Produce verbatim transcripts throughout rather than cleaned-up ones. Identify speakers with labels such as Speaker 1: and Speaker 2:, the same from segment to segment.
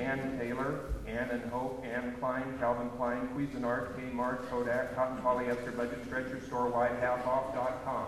Speaker 1: Ann Taylor, Ann and Hope, Ann Klein, Calvin Klein, Cuisinart, Kmart, Kodak, Cotton Polyester, Budget Stretcher Store, Wide Half Off dot com.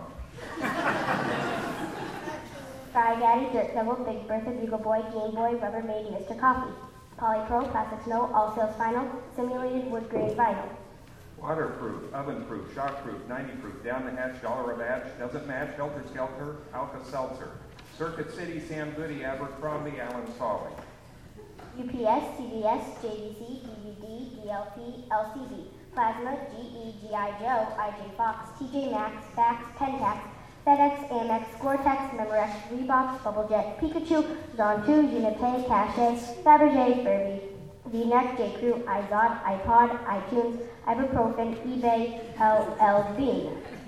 Speaker 2: Fry Daddy, Dirt Devil, Big Bertha, Bugle Boy, Game Boy, Rubbermaid, Mister Coffee. Polypro, Plastic Snow, All Sales Final, Simulated Wood Grade Vinyl.
Speaker 1: Waterproof, oven-proof, shockproof, ninety-proof, down the hatch, dollar a batch, doesn't match, helter skelter, Alka-Seltzer. Circuit City, Sam Goody, Abercrombie, Alan Solly.
Speaker 2: U P S, C B S, J V C, D V D, D L P, L C D. Plasma, G E, G I Joe, I J Fox, T J Maxx, Fax, Pentax, FedEx, Amex, Gore-Tex, Memorex, Reeboks, Bubblejet, Pikachu, Zonto, Unipay, Cache, Fabergé, Furby, V-Neck, J.Crew, iZod, iPod, iTunes, Ibuprofen, eBay, L L Bean.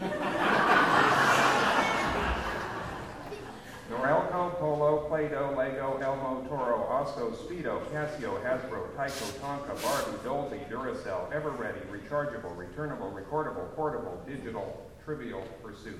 Speaker 1: Norelco, Polo, Play-Doh, Lego, Elmo, Toro, Osco, Speedo, Casio, Hasbro, Tyco, Tonka, Barbie, Dolby, Duracell, Ever-Ready, Rechargeable, Returnable, Recordable, Portable, Digital, Trivial Pursuit.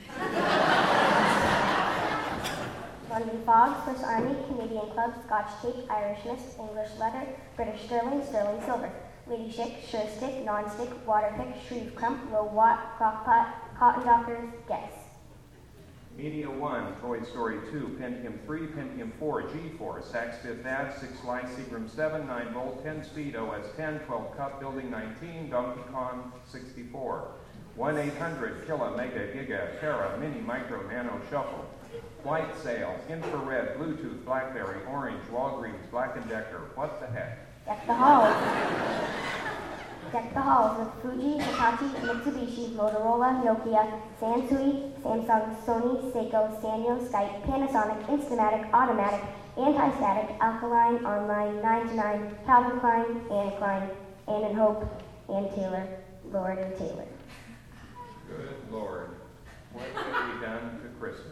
Speaker 2: London Fog, Swiss Army, Canadian Club, Scotch Tape, Irish Mist, English Leather, British Sterling, Sterling Silver, Lady Schick, Sure Stick, Non-Stick, Water Pick, Shreve Crump, Low Watt, Crock Pot, Cotton Dockers, Guess.
Speaker 1: Media one, Toy Story two, Pentium three, Pentium four, G-Force, Saks Fifth Ave, six Slice, Seagram seven, nine volt, ten Speed, O S ten, twelve Cup, Building nineteen, Donkey Kong sixty-four. one eight hundred, Killa, Mega, Giga, Terra, Mini, Micro, Nano, Shuffle. White Sale, Infrared, Bluetooth, Blackberry, Orange, Walgreens, Black and Decker. What the heck?
Speaker 2: Deck the halls. Deck the halls with Fuji, Hitachi, Mitsubishi, Motorola, Nokia, Sansui, Samsung, Sony, Seiko, Sanyo, Skype, Panasonic, Instamatic, Automatic, Anti-Static, Alkaline, Online, nine to nine, Calvin Klein, Anne Klein, Ann and Hope, Ann Taylor, Lord and Taylor.
Speaker 1: Good Lord, what have we done to Christmas?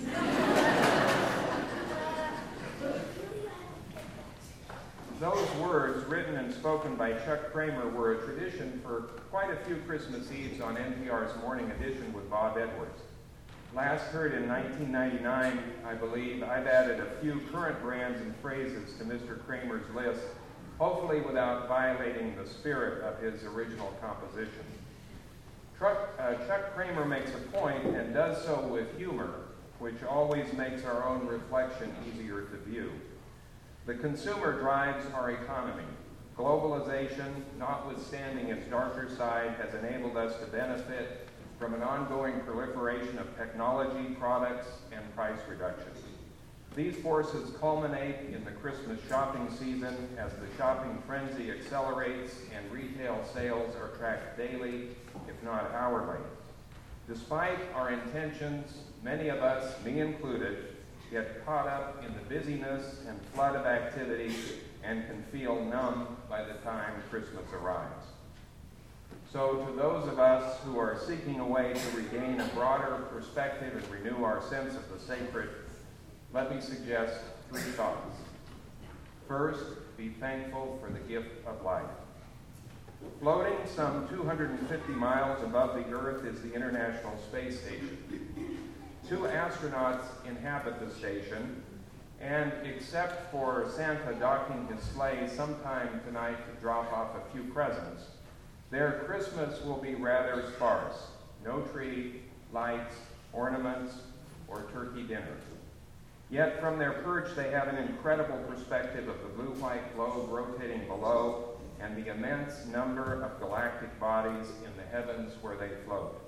Speaker 1: Those words, written and spoken by Chuck Kramer, were a tradition for quite a few Christmas Eves on N P R's Morning Edition with Bob Edwards. Last heard in nineteen ninety-nine, I believe, I've added a few current brands and phrases to Mister Kramer's list, hopefully without violating the spirit of his original composition. Truck, uh, Chuck Kramer makes a point and does so with humor, which always makes our own reflection easier to view. The consumer drives our economy. Globalization, notwithstanding its darker side, has enabled us to benefit from an ongoing proliferation of technology, products, and price reductions. These forces culminate in the Christmas shopping season as the shopping frenzy accelerates and retail sales are tracked daily, if not hourly. Despite our intentions, many of us, me included, get caught up in the busyness and flood of activity and can feel numb by the time Christmas arrives. So to those of us who are seeking a way to regain a broader perspective and renew our sense of the sacred, let me suggest three thoughts. First, be thankful for the gift of life. Floating some two hundred fifty miles above the Earth is the International Space Station. Two astronauts inhabit the station, and except for Santa docking his sleigh sometime tonight to drop off a few presents, their Christmas will be rather sparse. No tree, lights, ornaments, or turkey dinner. Yet from their perch they have an incredible perspective of the blue-white globe rotating below and the immense number of galactic bodies in the heavens where they float.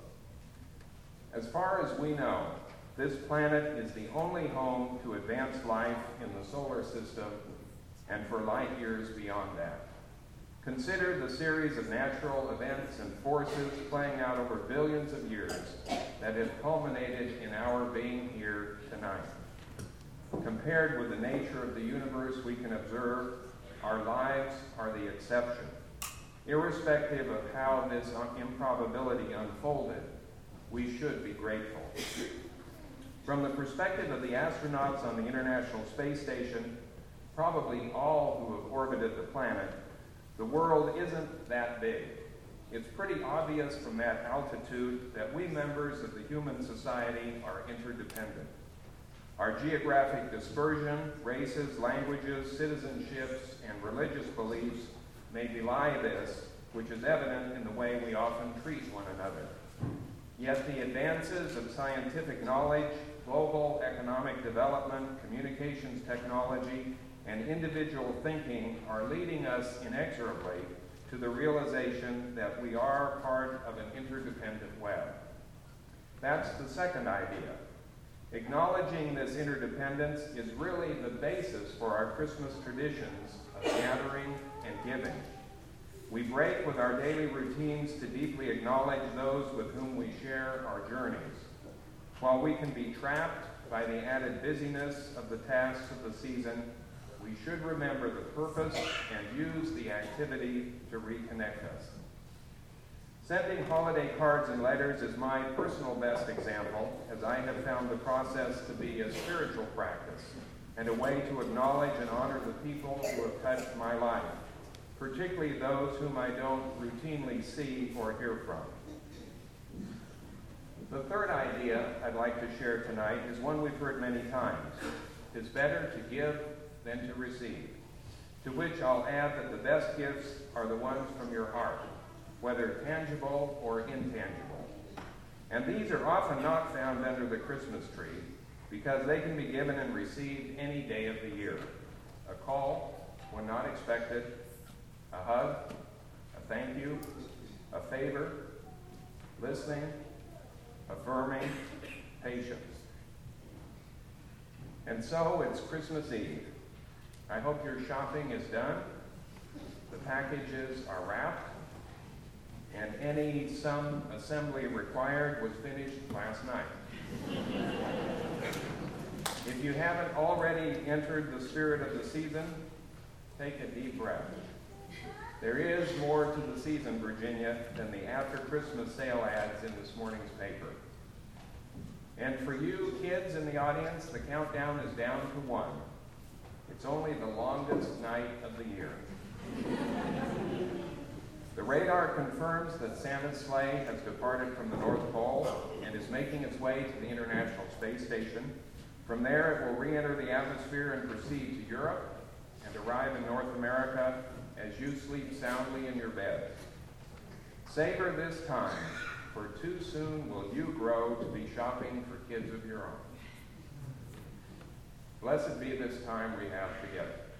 Speaker 1: As far as we know, this planet is the only home to advanced life in the solar system and for light years beyond that. Consider the series of natural events and forces playing out over billions of years that have culminated in our being here tonight. Compared with the nature of the universe we can observe, our lives are the exception. Irrespective of how this improbability unfolded, we should be grateful. From the perspective of the astronauts on the International Space Station, probably all who have orbited the planet, the world isn't that big. It's pretty obvious from that altitude that we members of the human society are interdependent. Our geographic dispersion, races, languages, citizenships, and religious beliefs may belie this, which is evident in the way we often treat one another. Yet the advances of scientific knowledge, global economic development, communications technology, and individual thinking are leading us inexorably to the realization that we are part of an interdependent web. That's the second idea. Acknowledging this interdependence is really the basis for our Christmas traditions of gathering and giving. We break with our daily routines to deeply acknowledge those with whom we share our journeys. While we can be trapped by the added busyness of the tasks of the season, we should remember the purpose and use the activity to reconnect us. Sending holiday cards and letters is my personal best example, as I have found the process to be a spiritual practice and a way to acknowledge and honor the people who have touched my life, particularly those whom I don't routinely see or hear from. The third idea I'd like to share tonight is one we've heard many times. It's better to give than to receive, to which I'll add that the best gifts are the ones from your heart, whether tangible or intangible. And these are often not found under the Christmas tree because they can be given and received any day of the year. A call when not expected, a hug, a thank you, a favor, listening, affirming, patience. And so it's Christmas Eve. I hope your shopping is done, the packages are wrapped, and any some assembly required was finished last night. If you haven't already entered the spirit of the season, take a deep breath. There is more to the season, Virginia, than the after-Christmas sale ads in this morning's paper. And for you kids in the audience, the countdown is down to one. It's only the longest night of the year. The radar confirms that Santa's sleigh has departed from the North Pole and is making its way to the International Space Station. From there, it will re-enter the atmosphere and proceed to Europe and arrive in North America as you sleep soundly in your bed. Savor this time, for too soon will you grow to be shopping for kids of your own. Blessed be this time we have together.